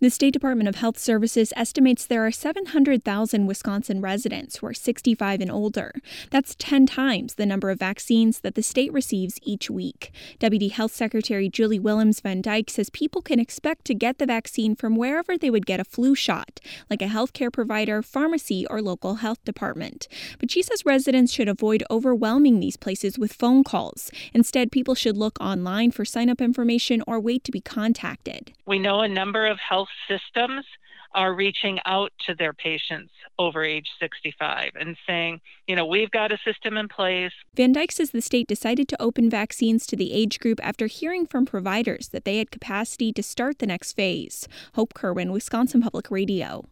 The State Department of Health Services estimates there are 700,000 Wisconsin residents who are 65 and older. That's 10 times the number of vaccines that the state receives each week. Deputy Health Secretary Julie Willems Van Dyke says people can expect to get the vaccine from wherever they would get a flu shot, like a healthcare provider, pharmacy, or local health department. But she says residents should avoid overwhelming these places with phone calls. Instead, people should look online for sign-up information or wait to be contacted. We know a number of health systems are reaching out to their patients over age 65 and saying, we've got a system in place. Van Dyke says the state decided to open vaccines to the age group after hearing from providers that they had capacity to start the next phase. Hope Kerwin, Wisconsin Public Radio.